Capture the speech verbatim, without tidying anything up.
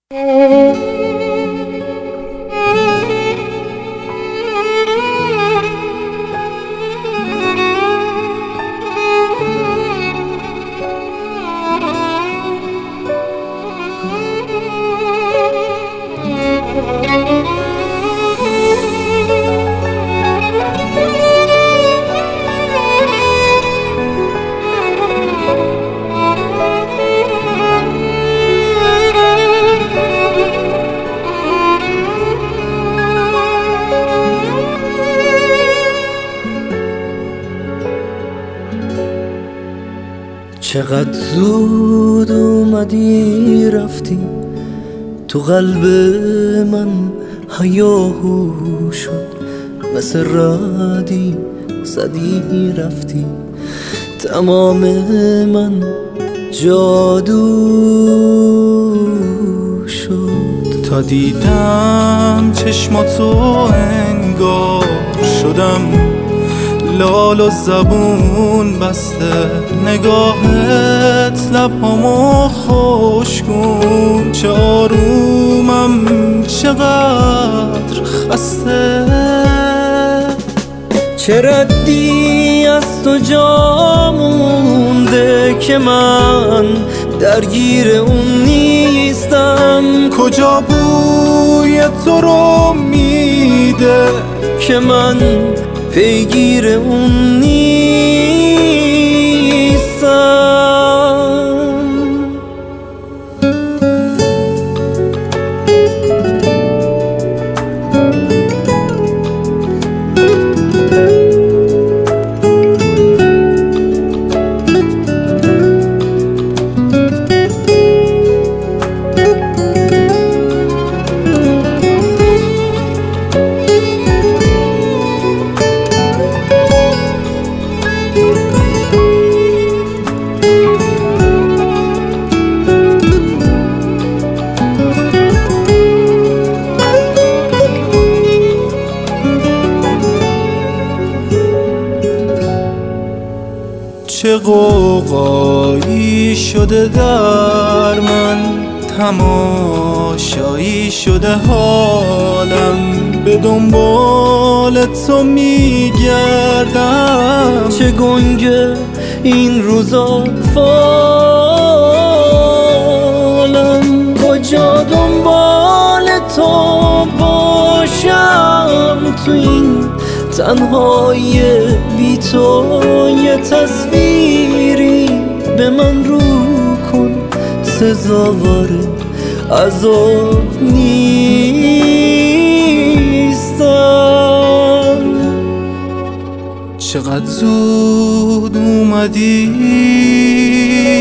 چقدر زود اومدی رفتی تو قلب من، هیاهو شد مثل رعدی زدی رفتی، تمام من جادو شد. تا دیدم چشماتو انگار شدم لال و زبون بسته، نگاهت لبهامو خوشگون، چه آرومم چقدر خسته. چه ردی از تو جا مونده که من درگیر اون نیستم، کجا بوی تو رو میده که من پیگیر اون نیستم. چه قوقایی شده در من، تماشایی شده حالم، به دنبال تو میگردم. چه گنگه این روزا فالم، کجا دنبال تو باشم تو این تنهایی بی تو. یه تصویری به من رو کن سزاوار عذاب نیستم. چقدر زود اومدی